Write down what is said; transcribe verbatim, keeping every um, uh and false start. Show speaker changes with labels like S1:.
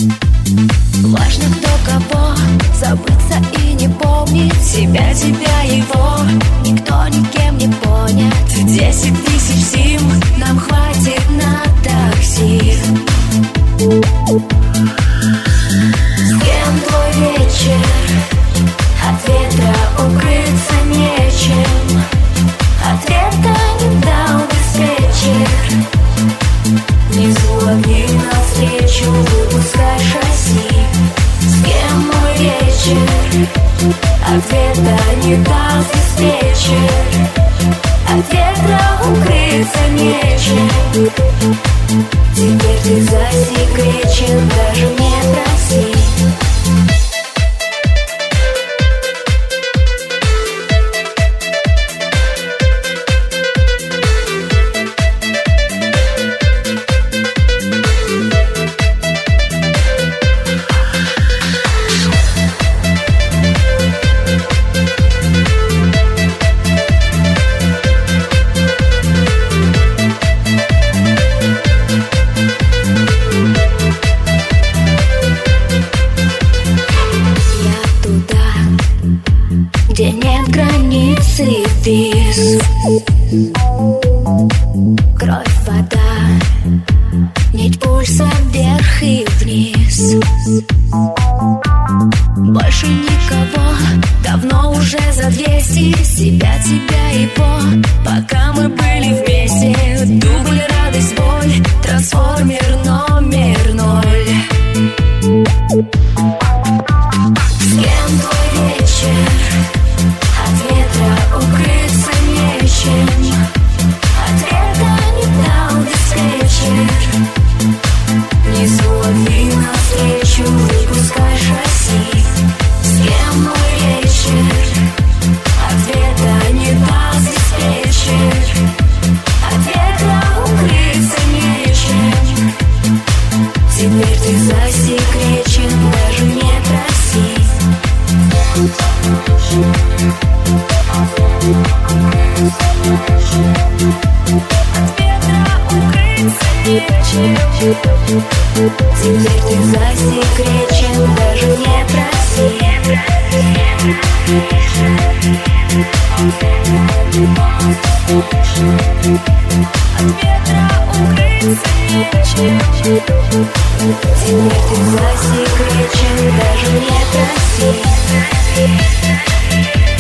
S1: Важно, кто кого, забыться и не помнить себя, тебя, его. Никто никем не понят. Десять тысяч зим нам хватит на такси. С кем твой вечер? От ветра укрыться нечем. Ответа не дал диспетчер. Внизу огни навстречу, выпускай шасси. С кем мой вечер? Ответа не дал диспетчер. От ветра укрыться нечем. Теперь ты засекречен, даже не проси. Где нет границы виз. Кровь, вода, нить пульса вверх и вниз. Больше никого, давно уже за двести. Себя, тебя, его, пока мы были вместе. Дубль, радость, боль, трансформер номер ноль. С кем твой вечер? От ветра укрыться нечем. Ответа не дал диспетчер. Внизу огни навстречу, выпускай шасси. С кем мой вечер? Ответа не дал диспетчер. От ветра укрыться нечем. Теперь ты засекречен, даже не проси. От ветра укрыться нечем. Теперь ты засекречен, даже не проси. От ветра укрыться нечем. Теперь ты засекречен, даже не проси.